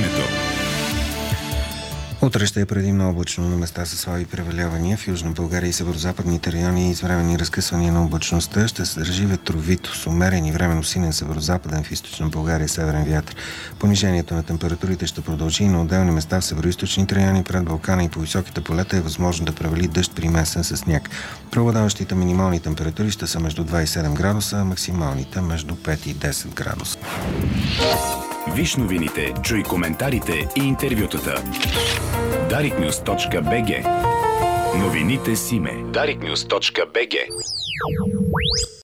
Времето. Утре ще е предимно облачно, на места със слаби превалявания. В Южна България и северозападните райони извременни разкъсвания на облачността. Ще се държи ветровито с умерен и временно силен северозападен, в Източна България северен вятър. Понижението на температурите ще продължи и на отделни места в североизточните райони пред Балкана и по високите полета е възможно да превали дъжд примесен с сняг. Преобладаващите минимални температури ще са между 2 и 7 градуса, а максималните между 5 и 10 градуса. Виж новините, чуй коментарите и интервютата. dariknews.bg. Новините Симе. dariknews.bg.